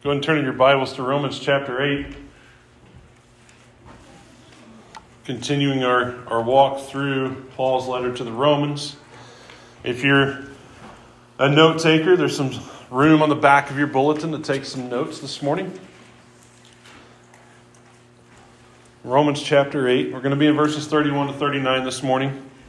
Go ahead and turn in your Bibles to Romans chapter 8. Continuing our walk through Paul's letter to the Romans. If you're a note taker, there's some room on the back of your bulletin to take some notes this morning. Romans chapter 8. We're going to be in verses 31 to 39 this morning.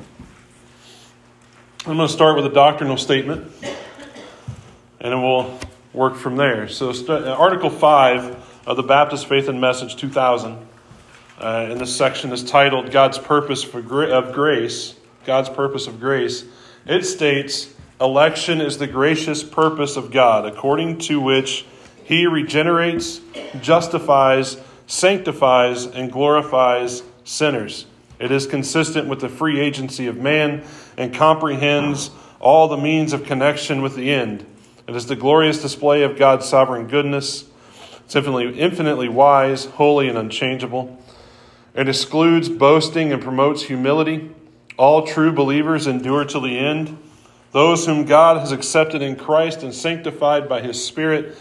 I'm going to start with a doctrinal statement, and then we'll work from there. So Article 5 of the Baptist Faith and Message 2000, in this section is titled God's Purpose of Grace. God's Purpose of Grace. It states, election is the gracious purpose of God, according to which He regenerates, justifies, sanctifies, and glorifies sinners. It is consistent with the free agency of man and comprehends all the means of connection with the end. It is the glorious display of God's sovereign goodness. It's infinitely wise, holy, and unchangeable. It excludes boasting and promotes humility. All true believers endure till the end. Those whom God has accepted in Christ and sanctified by His Spirit,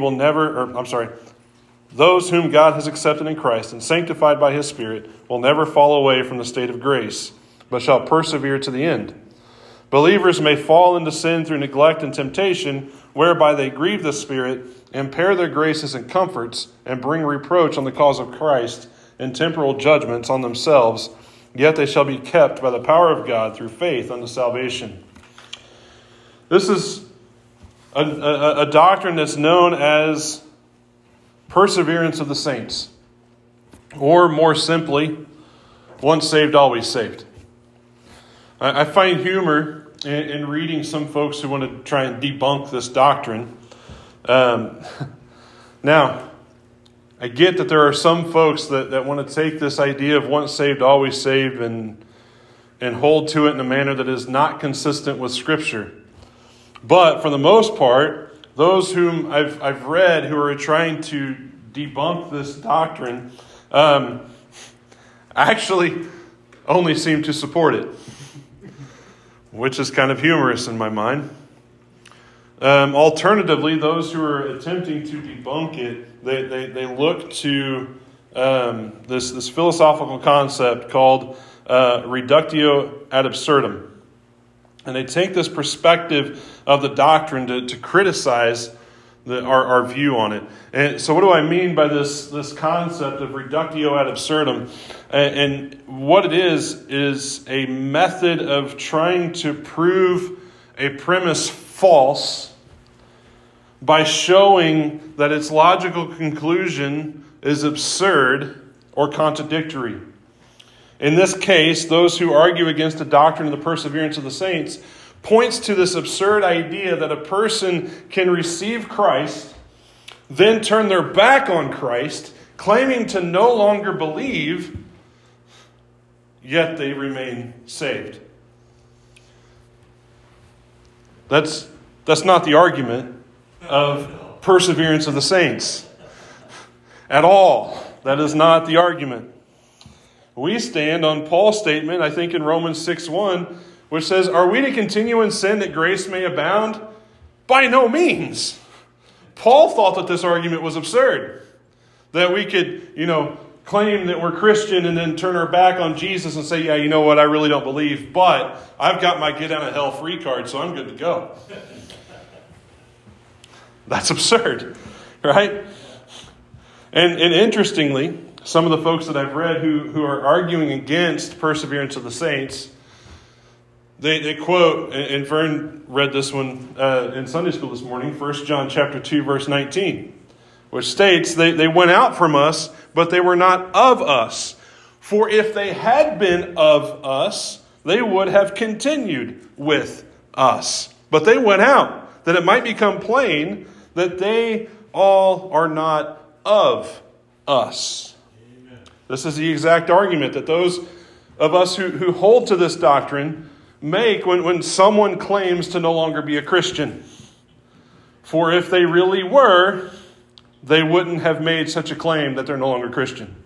those whom God has accepted in Christ and sanctified by His Spirit will never fall away from the state of grace, but shall persevere to the end. Believers may fall into sin through neglect and temptation, whereby they grieve the Spirit, impair their graces and comforts, and bring reproach on the cause of Christ and temporal judgments on themselves, yet they shall be kept by the power of God through faith unto salvation. This is a doctrine that's known as perseverance of the saints, or more simply, once saved, always saved. I find humor in reading some folks who want to try and debunk this doctrine. Now, I get that there are some folks that want to take this idea of once saved, always saved and hold to it in a manner that is not consistent with Scripture. But for the most part, those whom I've read who are trying to debunk this doctrine actually only seem to support it, which is kind of humorous in my mind. Alternatively, those who are attempting to debunk it, they look to this philosophical concept called reductio ad absurdum. And they take this perspective of the doctrine to criticize our view on it. And so what do I mean by this concept of reductio ad absurdum? And what it is a method of trying to prove a premise false by showing that its logical conclusion is absurd or contradictory. In this case, those who argue against the doctrine of the perseverance of the saints points to this absurd idea that a person can receive Christ, then turn their back on Christ, claiming to no longer believe, yet they remain saved. That's not the argument of perseverance of the saints at all. That is not the argument. We stand on Paul's statement, I think in Romans 6:1, which says, are we to continue in sin that grace may abound? By no means. Paul thought that this argument was absurd. That we could, claim that we're Christian and then turn our back on Jesus and say, yeah, you know what, I really don't believe, but I've got my get out of hell free card, so I'm good to go. That's absurd, right? And interestingly, some of the folks that I've read who are arguing against perseverance of the saints, they quote, and Vern read this one in Sunday school this morning, 1 John chapter 2, verse 19, which states, they went out from us, but they were not of us. For if they had been of us, they would have continued with us. But they went out, that it might become plain that they all are not of us. Amen. This is the exact argument that those of us who hold to this doctrine make when someone claims to no longer be a Christian. For if they really were, they wouldn't have made such a claim that they're no longer Christian.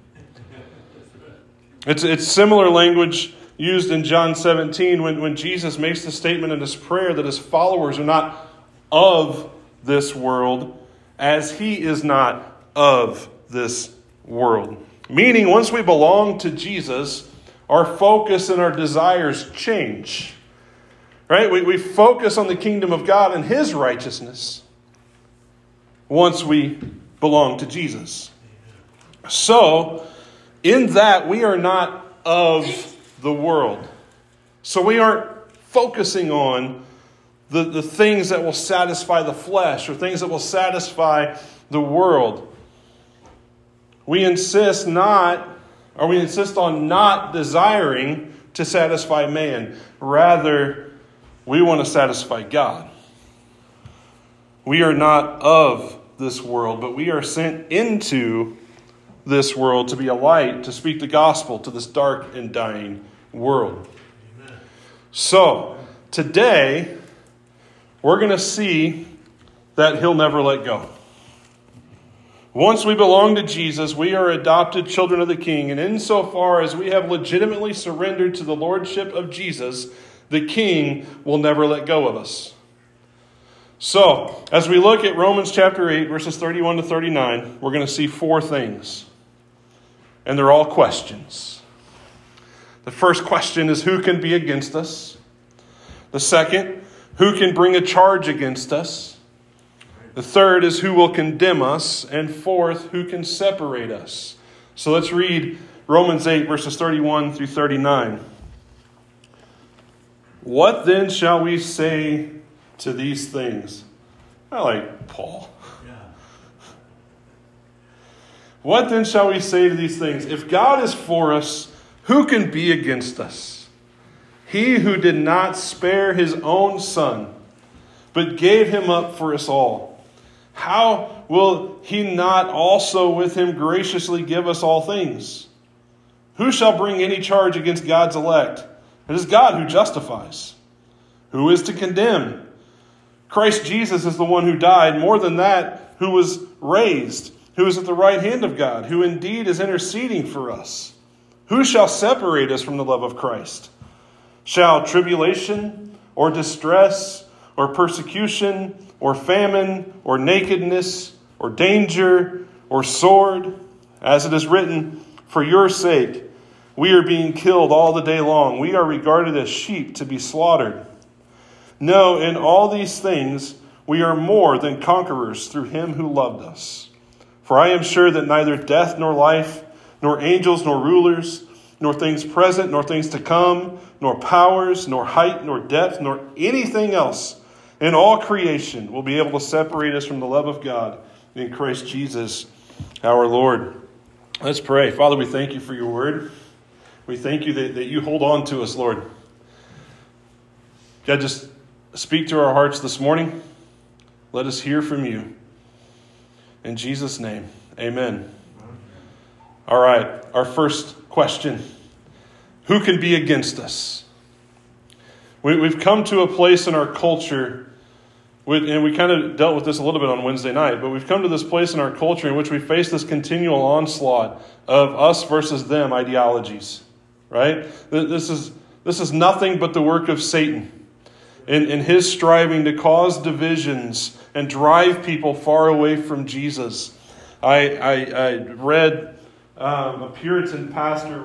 It's similar language used in John 17 when Jesus makes the statement in his prayer that his followers are not of this world, as he is not of this world. Meaning, once we belong to Jesus, our focus and our desires change. Right? We focus on the kingdom of God and his righteousness once we belong to Jesus. So, in that, we are not of the world. So we aren't focusing on the things that will satisfy the flesh or things that will satisfy the world. We insist on not desiring to satisfy man. Rather, we want to satisfy God. We are not of this world, but we are sent into this world to be a light, to speak the gospel to this dark and dying world. Amen. So, today, we're going to see that he'll never let go. Once we belong to Jesus, we are adopted children of the King, and insofar as we have legitimately surrendered to the lordship of Jesus, the King will never let go of us. So, as we look at Romans chapter 8, verses 31 to 39, we're going to see 4 things. And they're all questions. The first question is, who can be against us? The second, who can bring a charge against us? The third is, who will condemn us? And fourth, who can separate us? So let's read Romans 8, verses 31 through 39. What then shall we say to these things? I like Paul. Yeah. What then shall we say to these things? If God is for us, who can be against us? He who did not spare his own son, but gave him up for us all, how will he not also with him graciously give us all things? Who shall bring any charge against God's elect? It is God who justifies. Who is to condemn? Christ Jesus is the one who died, more than that, who was raised, who is at the right hand of God, who indeed is interceding for us. Who shall separate us from the love of Christ? Shall tribulation, or distress, or persecution, or famine, or nakedness, or danger, or sword? As it is written, for your sake we are being killed all the day long. We are regarded as sheep to be slaughtered. No, in all these things we are more than conquerors through him who loved us. For I am sure that neither death nor life, nor angels nor rulers, nor things present, nor things to come, nor powers, nor height, nor depth, nor anything else in all creation will be able to separate us from the love of God in Christ Jesus our Lord. Let's pray. Father, we thank you for your word. We thank you that you hold on to us, Lord. God, just speak to our hearts this morning. Let us hear from you. In Jesus' name, amen. All right, our first question. Who can be against us? We've come to a place in our culture, and we kind of dealt with this a little bit on Wednesday night, but we've come to this place in our culture in which we face this continual onslaught of us versus them ideologies. Right? This is nothing but the work of Satan in his striving to cause divisions and drive people far away from Jesus. I read a Puritan pastor,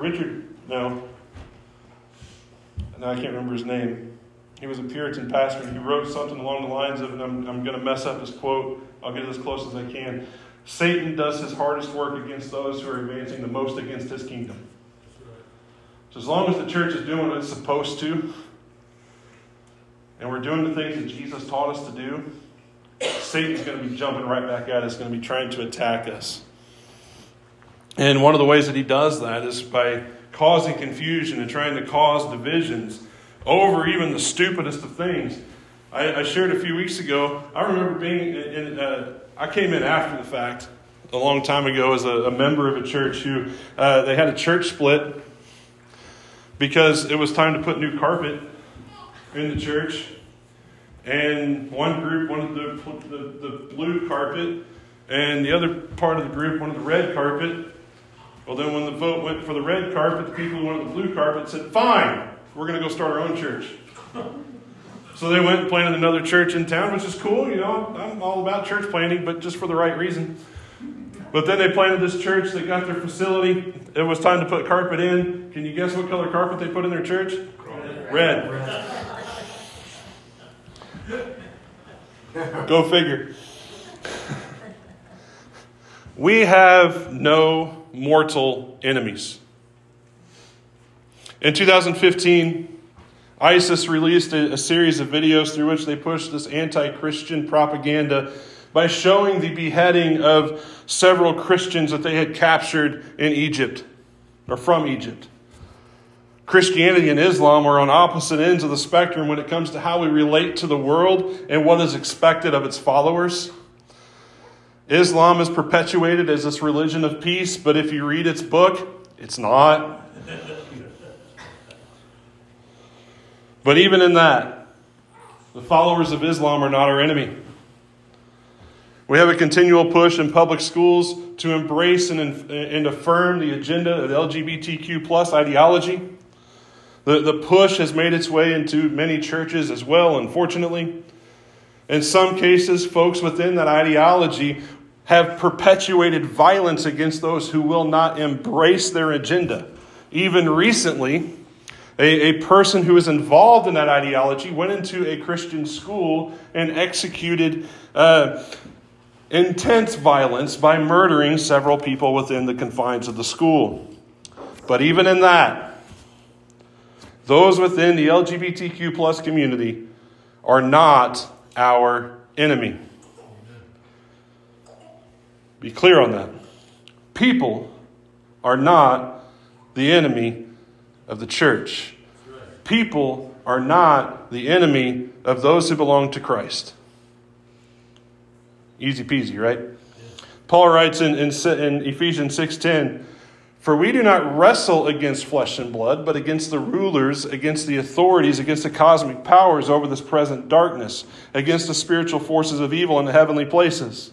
I can't remember his name. He was a Puritan pastor, and he wrote something along the lines of, and I'm going to mess up his quote. I'll get it as close as I can. Satan does his hardest work against those who are advancing the most against his kingdom. So as long as the church is doing what it's supposed to, and we're doing the things that Jesus taught us to do, Satan's going to be jumping right back at us, going to be trying to attack us. And one of the ways that he does that is by causing confusion and trying to cause divisions over even the stupidest of things. I shared a few weeks ago, I remember being I came in after the fact a long time ago as a member of a church who, they had a church split because it was time to put new carpet in the church. And one group wanted the blue carpet, and the other part of the group wanted the red carpet. Well, then when the vote went for the red carpet, the people who wanted the blue carpet said, fine, we're going to go start our own church. So So they went and planted another church in town, which is cool. You know, I'm all about church planting, but just for the right reason. But then they planted this church. They got their facility. It was time to put carpet in. Can you guess what color carpet they put in their church? Red. Go figure. We have no mortal enemies. In 2015, ISIS released a series of videos through which they pushed this anti-Christian propaganda by showing the beheading of several Christians that they had captured in Egypt, or from Egypt. Christianity and Islam are on opposite ends of the spectrum when it comes to how we relate to the world and what is expected of its followers. Islam is perpetuated as this religion of peace, but if you read its book, it's not. But even in that, the followers of Islam are not our enemy. We have a continual push in public schools to embrace and affirm the agenda of the LGBTQ plus ideology. The push has made its way into many churches as well, unfortunately. In some cases, folks within that ideology have perpetuated violence against those who will not embrace their agenda. Even recently, a person who is involved in that ideology went into a Christian school and executed intense violence by murdering several people within the confines of the school. But even in that, those within the LGBTQ plus community are not our enemy. Be clear on that. People are not the enemy of the church. People are not the enemy of those who belong to Christ. Easy peasy, right? Paul writes in Ephesians 6:10, "For we do not wrestle against flesh and blood, but against the rulers, against the authorities, against the cosmic powers over this present darkness, against the spiritual forces of evil in the heavenly places."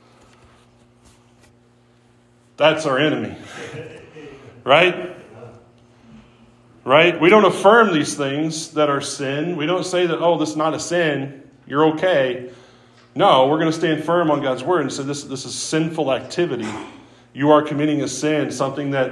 That's our enemy. Right? Right? We don't affirm these things that are sin. We don't say that, oh, this is not a sin. You're okay. No, we're going to stand firm on God's word and say this is sinful activity. You are committing a sin, something that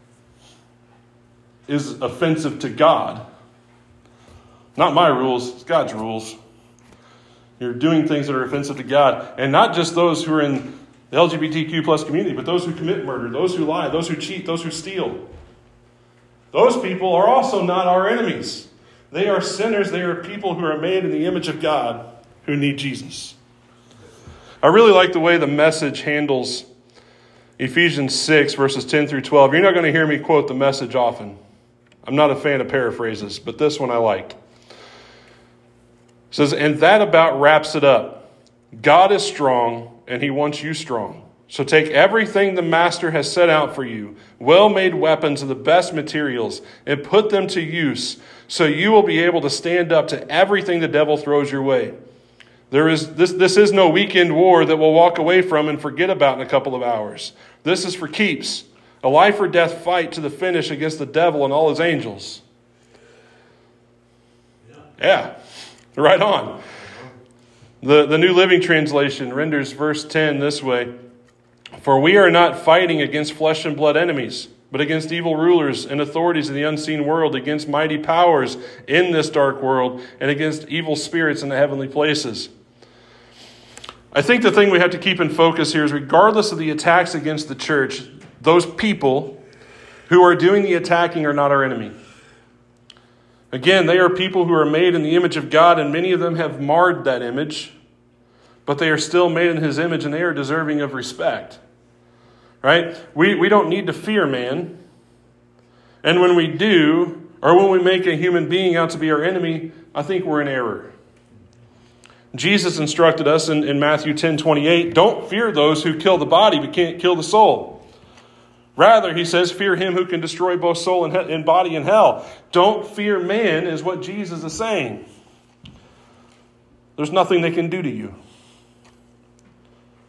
is offensive to God. Not my rules, it's God's rules. You're doing things that are offensive to God. And not just those who are in the LGBTQ plus community, but those who commit murder, those who lie, those who cheat, those who steal. Those people are also not our enemies. They are sinners. They are people who are made in the image of God who need Jesus. I really like the way the Message handles Ephesians 6, verses 10 through 12. You're not going to hear me quote the Message often. I'm not a fan of paraphrases, but this one I like. It says, "And that about wraps it up. God is strong, and he wants you strong. So take everything the Master has set out for you, well-made weapons of the best materials, and put them to use, so you will be able to stand up to everything the devil throws your way. This is no weekend war that we'll walk away from and forget about in a couple of hours. This is for keeps, a life or death fight to the finish against the devil and all his angels." Yeah, right on. The New Living Translation renders verse 10 this way: "For we are not fighting against flesh and blood enemies, but against evil rulers and authorities in the unseen world, against mighty powers in this dark world, and against evil spirits in the heavenly places." I think the thing we have to keep in focus here is, regardless of the attacks against the church, those people who are doing the attacking are not our enemy. Again, they are people who are made in the image of God, and many of them have marred that image, but they are still made in his image, and they are deserving of respect. Right? We don't need to fear man. And when we do, or when we make a human being out to be our enemy, I think we're in error. Jesus instructed us in Matthew 10:28, "Don't fear those who kill the body but can't kill the soul. Rather," he says, "fear him who can destroy both soul and body in hell." Don't fear man is what Jesus is saying. There's nothing they can do to you.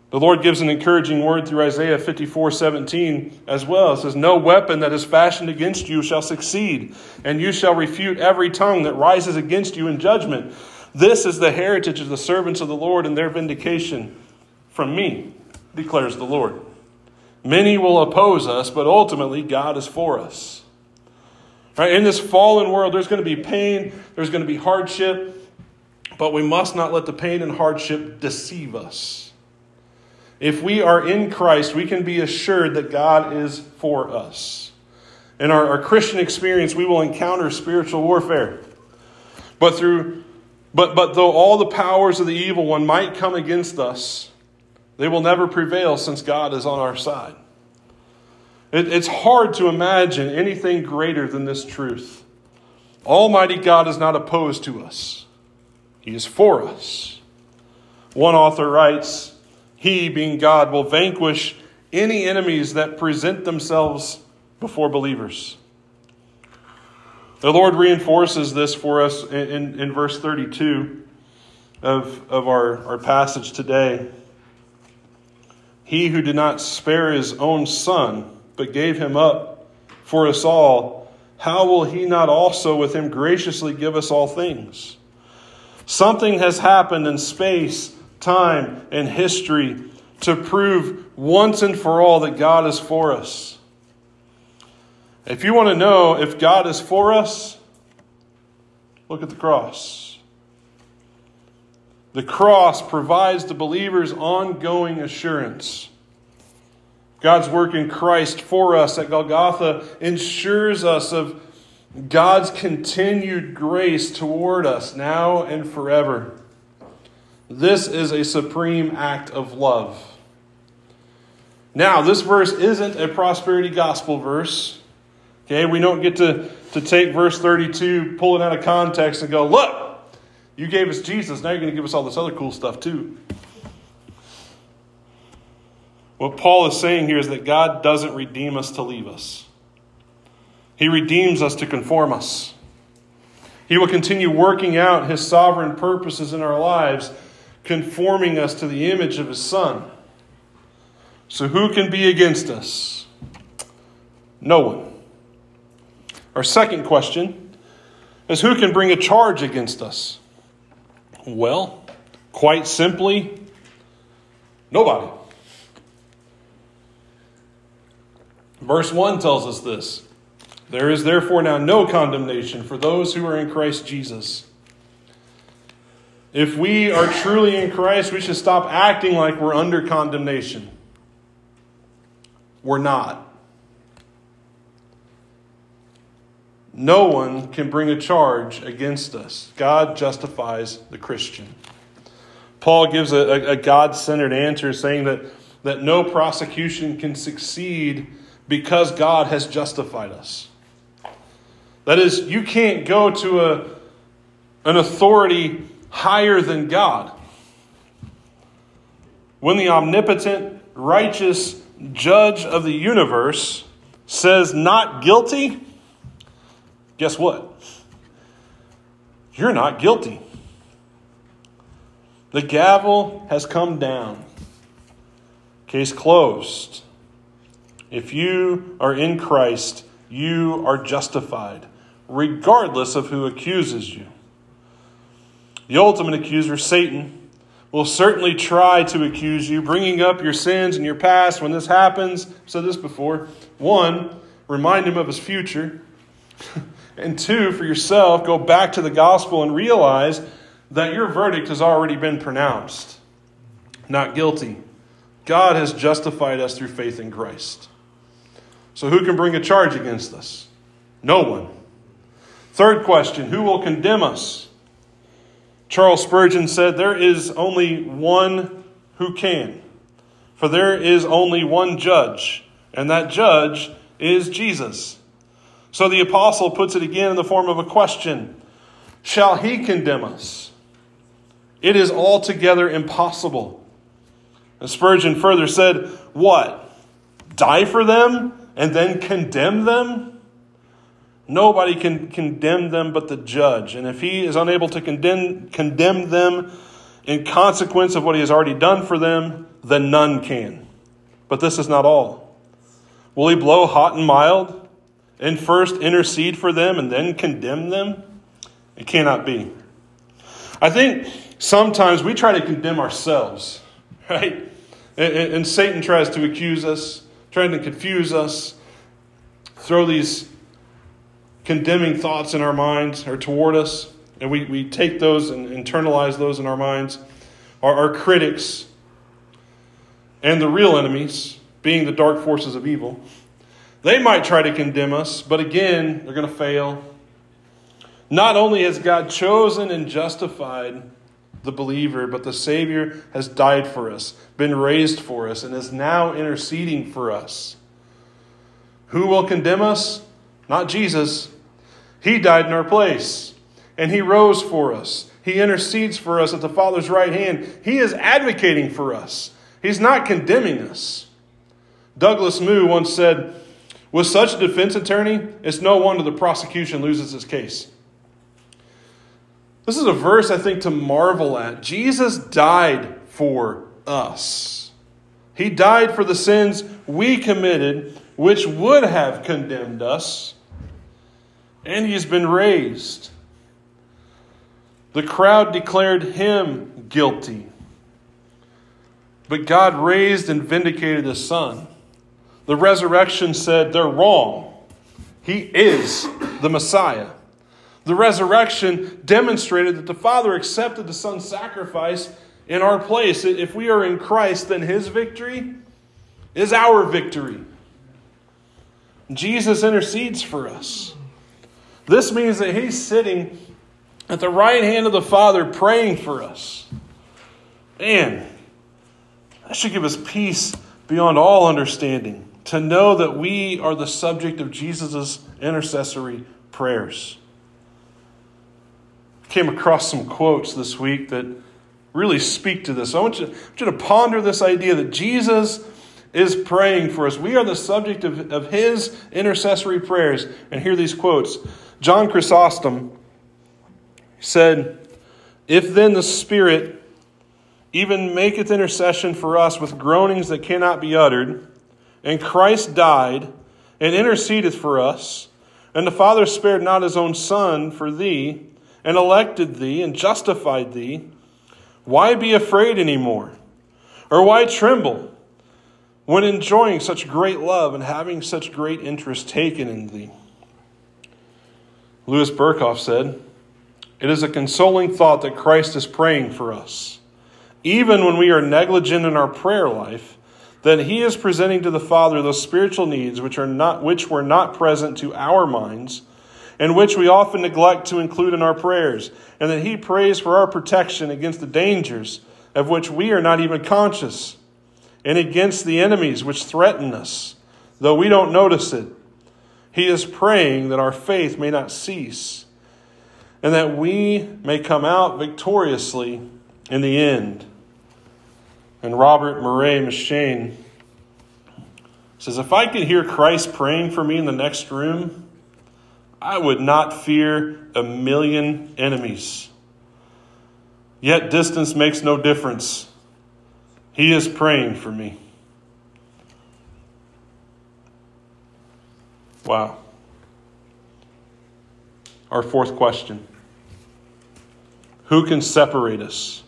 The Lord gives an encouraging word through Isaiah 54:17 as well. It says, "No weapon that is fashioned against you shall succeed, and you shall refute every tongue that rises against you in judgment. This is the heritage of the servants of the Lord, and their vindication from me, declares the Lord." Many will oppose us, but ultimately God is for us. Right? In this fallen world, there's going to be pain, there's going to be hardship, but we must not let the pain and hardship deceive us. If we are in Christ, we can be assured that God is for us. In our Christian experience, we will encounter spiritual warfare. But though all the powers of the evil one might come against us, they will never prevail since God is on our side. It's hard to imagine anything greater than this truth. Almighty God is not opposed to us. He is for us. One author writes, "He, being God, will vanquish any enemies that present themselves before believers." The Lord reinforces this for us in verse 32 of our passage today. "He who did not spare his own son, but gave him up for us all, how will he not also with him graciously give us all things?" Something has happened in space, time, and history to prove once and for all that God is for us. If you want to know if God is for us, look at the cross. The cross provides the believer's ongoing assurance. God's work in Christ for us at Golgotha ensures us of God's continued grace toward us now and forever. This is a supreme act of love. Now, this verse isn't a prosperity gospel verse. Okay, we don't get to take verse 32, pull it out of context, and go, "Look, you gave us Jesus, now you're going to give us all this other cool stuff too." What Paul is saying here is that God doesn't redeem us to leave us. He redeems us to conform us. He will continue working out His sovereign purposes in our lives, conforming us to the image of His Son. So who can be against us? No one. Our second question is, who can bring a charge against us? Well, quite simply, nobody. Verse 1 tells us this. "There is therefore now no condemnation for those who are in Christ Jesus." If we are truly in Christ, we should stop acting like we're under condemnation. We're not. No one can bring a charge against us. God justifies the Christian. Paul gives a God-centered answer saying that no prosecution can succeed because God has justified us. That is, you can't go to an authority higher than God. When the omnipotent, righteous judge of the universe says not guilty, guess what? You're not guilty. The gavel has come down. Case closed. If you are in Christ, you are justified, regardless of who accuses you. The ultimate accuser, Satan, will certainly try to accuse you, bringing up your sins and your past when this happens. I've said this before. 1, remind him of his future. And 2, for yourself, go back to the gospel and realize that your verdict has already been pronounced. Not guilty. God has justified us through faith in Christ. So who can bring a charge against us? No one. Third question, who will condemn us? Charles Spurgeon said, "There is only one who can. For there is only one judge, and that judge is Jesus." So the apostle puts it again in the form of a question. Shall he condemn us? It is altogether impossible. And Spurgeon further said, what? Die for them and then condemn them? Nobody can condemn them but the judge. And if he is unable to condemn them, in consequence of what he has already done for them, then none can. But this is not all. Will he blow hot and mild and first intercede for them and then condemn them? It cannot be. I think sometimes we try to condemn ourselves, right? And Satan tries to accuse us, trying to confuse us, throw these condemning thoughts in our minds or toward us. And we take those and internalize those in our minds. Our critics and the real enemies, being the dark forces of evil, they might try to condemn us, but again, they're going to fail. Not only has God chosen and justified the believer, but the Savior has died for us, been raised for us, and is now interceding for us. Who will condemn us? Not Jesus. He died in our place, and he rose for us. He intercedes for us at the Father's right hand. He is advocating for us. He's not condemning us. Douglas Moo once said, with such a defense attorney, it's no wonder the prosecution loses its case. This is a verse I think to marvel at. Jesus died for us. He died for the sins we committed, which would have condemned us. And he's been raised. The crowd declared him guilty. But God raised and vindicated his Son. The resurrection said they're wrong. He is the Messiah. The resurrection demonstrated that the Father accepted the Son's sacrifice in our place. If we are in Christ, then his victory is our victory. Jesus intercedes for us. This means that he's sitting at the right hand of the Father praying for us. Man, that should give us peace beyond all understanding, to know that we are the subject of Jesus' intercessory prayers. I came across some quotes this week that really speak to this. I want you to ponder this idea that Jesus is praying for us. We are the subject of his intercessory prayers. And hear these quotes. John Chrysostom said, "If then the Spirit even maketh intercession for us with groanings that cannot be uttered, and Christ died and intercedeth for us, and the Father spared not his own Son for thee, and elected thee and justified thee, why be afraid any more? Or why tremble when enjoying such great love and having such great interest taken in thee?" Louis Berkhoff said, "It is a consoling thought that Christ is praying for us, even when we are negligent in our prayer life, that he is presenting to the Father those spiritual needs which were not present to our minds, and which we often neglect to include in our prayers, and that he prays for our protection against the dangers of which we are not even conscious, and against the enemies which threaten us, though we don't notice it. He is praying that our faith may not cease, and that we may come out victoriously in the end." And Robert Murray M'Cheyne says, "If I could hear Christ praying for me in the next room, I would not fear 1,000,000 enemies. Yet distance makes no difference. He is praying for me." Wow. Our fourth question. Who can separate us?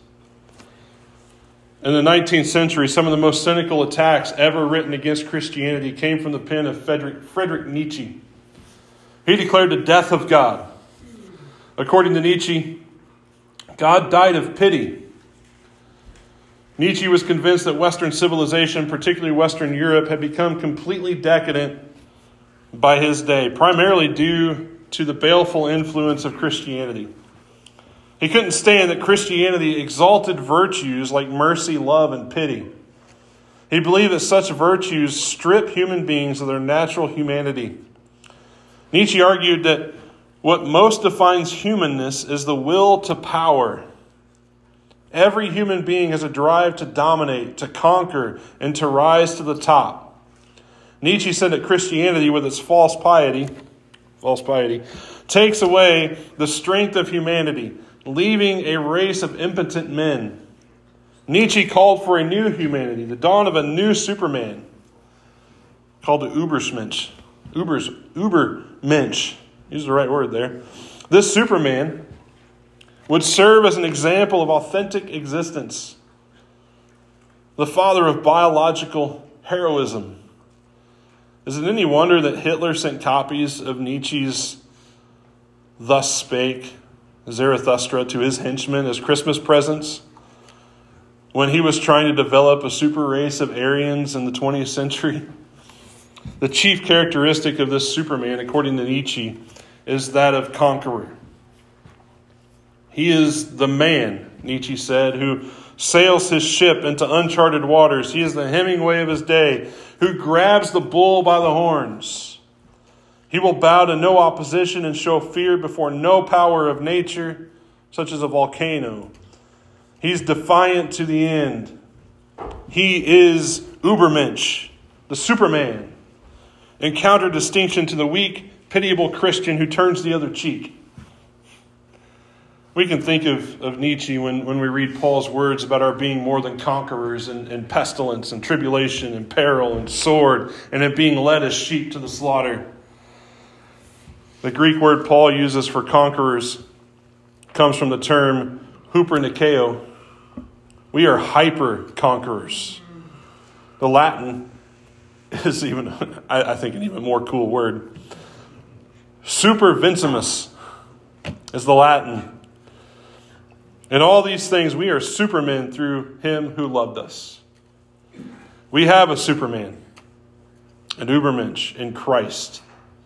In the 19th century, some of the most cynical attacks ever written against Christianity came from the pen of Friedrich Nietzsche. He declared the death of God. According to Nietzsche, God died of pity. Nietzsche was convinced that Western civilization, particularly Western Europe, had become completely decadent by his day, primarily due to the baleful influence of Christianity. He couldn't stand that Christianity exalted virtues like mercy, love, and pity. He believed that such virtues strip human beings of their natural humanity. Nietzsche argued that what most defines humanness is the will to power. Every human being has a drive to dominate, to conquer, and to rise to the top. Nietzsche said that Christianity, with its false piety, takes away the strength of humanity, leaving a race of impotent men. Nietzsche called for a new humanity, the dawn of a new Superman, called the Ubermensch. Ubermensch. Use the right word there. This Superman would serve as an example of authentic existence, the father of biological heroism. Is it any wonder that Hitler sent copies of Nietzsche's Thus Spake Zarathustra to his henchmen as Christmas presents when he was trying to develop a super race of Aryans in the 20th century? The chief characteristic of this Superman, according to Nietzsche, is that of conqueror. He is the man, Nietzsche said, who sails his ship into uncharted waters. He is the Hemingway of his day, who grabs the bull by the horns. He will bow to no opposition and show fear before no power of nature, such as a volcano. He's defiant to the end. He is Ubermensch, the Superman, in counter-distinction to the weak, pitiable Christian who turns the other cheek. We can think of Nietzsche when we read Paul's words about our being more than conquerors in pestilence and tribulation and peril and sword and in being led as sheep to the slaughter. The Greek word Paul uses for conquerors comes from the term hupernikeo. We are hyper-conquerors. The Latin is even, I think, an even more cool word. Supervincimus is the Latin. In all these things, we are supermen through him who loved us. We have a Superman, an Ubermensch in Christ.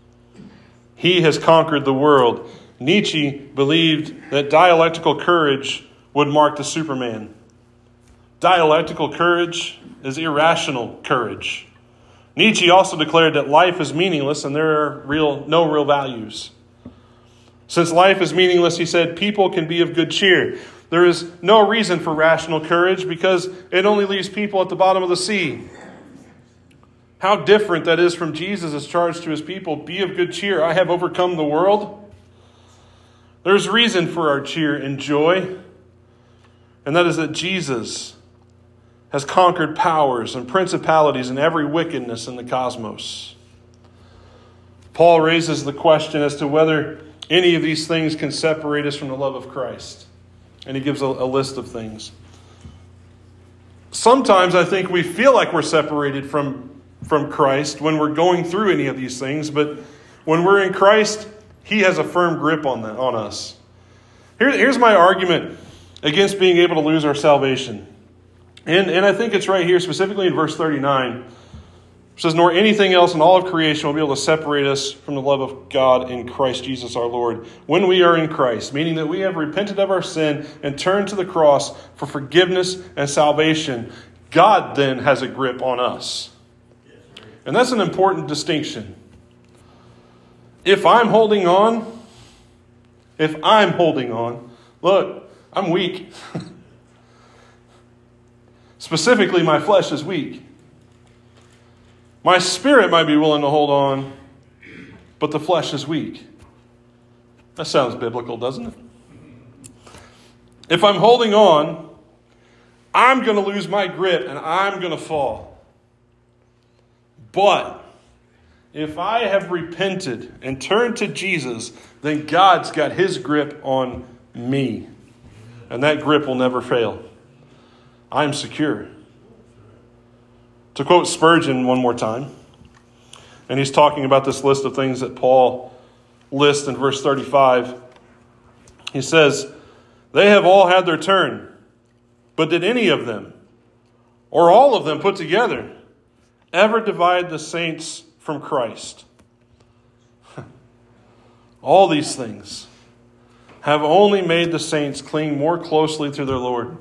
He has conquered the world. Nietzsche believed that dialectical courage would mark the Superman. Dialectical courage is irrational courage. Nietzsche also declared that life is meaningless and there are no real values. Since life is meaningless, he said, people can be of good cheer. There is no reason for rational courage because it only leaves people at the bottom of the sea. How different that is from Jesus' charge to his people, be of good cheer, I have overcome the world. There's reason for our cheer and joy, and that is that Jesus has conquered powers and principalities and every wickedness in the cosmos. Paul raises the question as to whether any of these things can separate us from the love of Christ. And he gives a list of things. Sometimes I think we feel like we're separated from Christ when we're going through any of these things. But when we're in Christ, he has a firm grip on us. Here's my argument against being able to lose our salvation. And I think it's right here, specifically in verse 39. It says, nor anything else in all of creation will be able to separate us from the love of God in Christ Jesus our Lord. When we are in Christ, meaning that we have repented of our sin and turned to the cross for forgiveness and salvation, God then has a grip on us. And that's an important distinction. If I'm holding on, look, I'm weak. Specifically, my flesh is weak. My spirit might be willing to hold on, but the flesh is weak. That sounds biblical, doesn't it? If I'm holding on, I'm going to lose my grip and I'm going to fall. But if I have repented and turned to Jesus, then God's got his grip on me. And that grip will never fail. I'm secure. To quote Spurgeon one more time, and he's talking about this list of things that Paul lists in verse 35. He says, they have all had their turn, but did any of them, or all of them put together, ever divide the saints from Christ? All these things have only made the saints cling more closely to their Lord,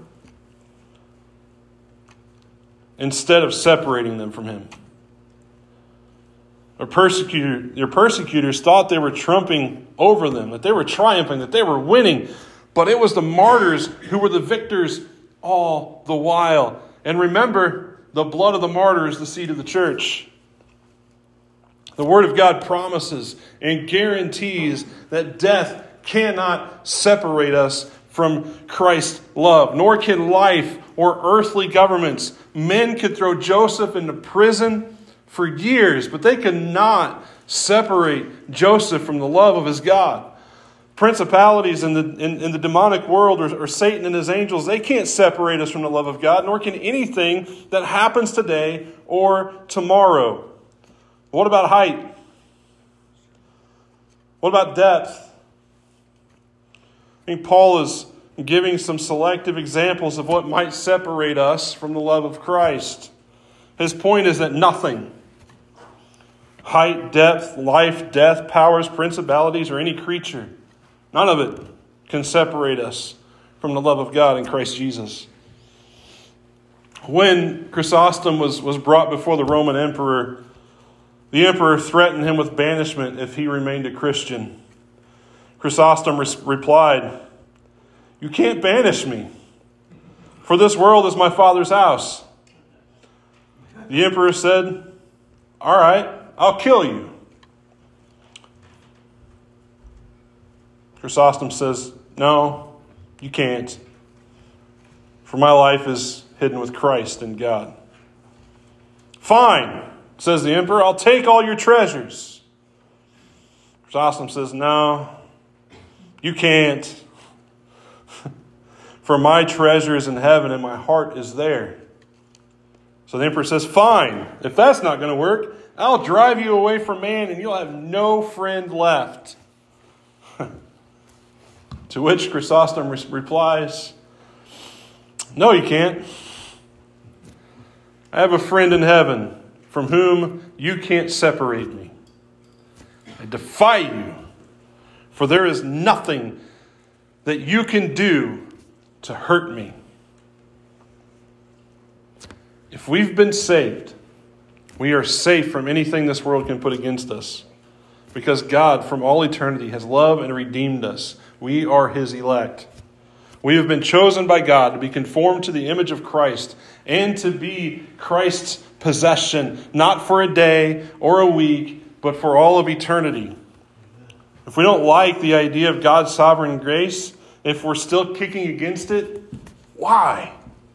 instead of separating them from him. Their persecutors thought they were trumping over them, that they were triumphing, that they were winning. But it was the martyrs who were the victors all the while. And remember, the blood of the martyr is the seed of the church. The Word of God promises and guarantees that death cannot separate us from Christ's love, nor can life or earthly governments. Men could throw Joseph into prison for years, but they could not separate Joseph from the love of his God. Principalities in the demonic world or Satan and his angels, they can't separate us from the love of God, nor can anything that happens today or tomorrow. What about height? What about depth? I mean, Paul is giving some selective examples of what might separate us from the love of Christ. His point is that nothing, height, depth, life, death, powers, principalities, or any creature, none of it can separate us from the love of God in Christ Jesus. When Chrysostom was brought before the Roman emperor, the emperor threatened him with banishment if he remained a Christian. Chrysostom replied, "You can't banish me, for this world is my Father's house." The emperor said, "All right, I'll kill you." Chrysostom says, "No, you can't, for my life is hidden with Christ in God." "Fine," says the emperor, "I'll take all your treasures." Chrysostom says, "No, you can't. For my treasure is in heaven and my heart is there." So the emperor says, "Fine, if that's not going to work, I'll drive you away from man and you'll have no friend left." To which Chrysostom replies, "No, you can't. I have a friend in heaven from whom you can't separate me. I defy you, for there is nothing that you can do to hurt me." If we've been saved, we are safe from anything this world can put against us, because God from all eternity has loved and redeemed us. We are his elect. We have been chosen by God to be conformed to the image of Christ and to be Christ's possession, not for a day or a week, but for all of eternity. If we don't like the idea of God's sovereign grace, if we're still kicking against it, why?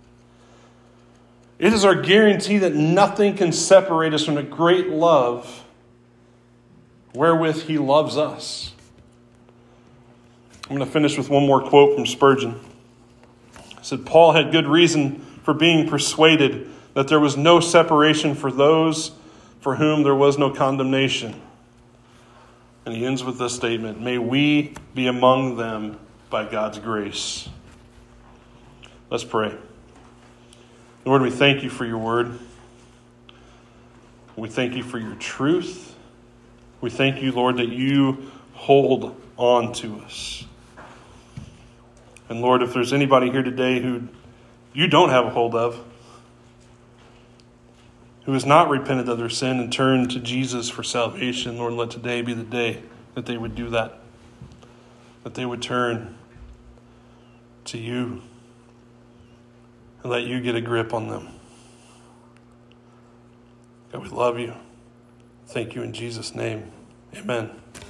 It is our guarantee that nothing can separate us from the great love wherewith he loves us. I'm going to finish with one more quote from Spurgeon. He said, "Paul had good reason for being persuaded that there was no separation for those for whom there was no condemnation." And he ends with this statement, "May we be among them by God's grace." Let's pray. Lord, we thank you for your word. We thank you for your truth. We thank you, Lord, that you hold on to us. And Lord, if there's anybody here today who you don't have a hold of, who has not repented of their sin and turned to Jesus for salvation, Lord, let today be the day that they would do that. That they would turn to you and let you get a grip on them. God, we love you. Thank you in Jesus' name. Amen.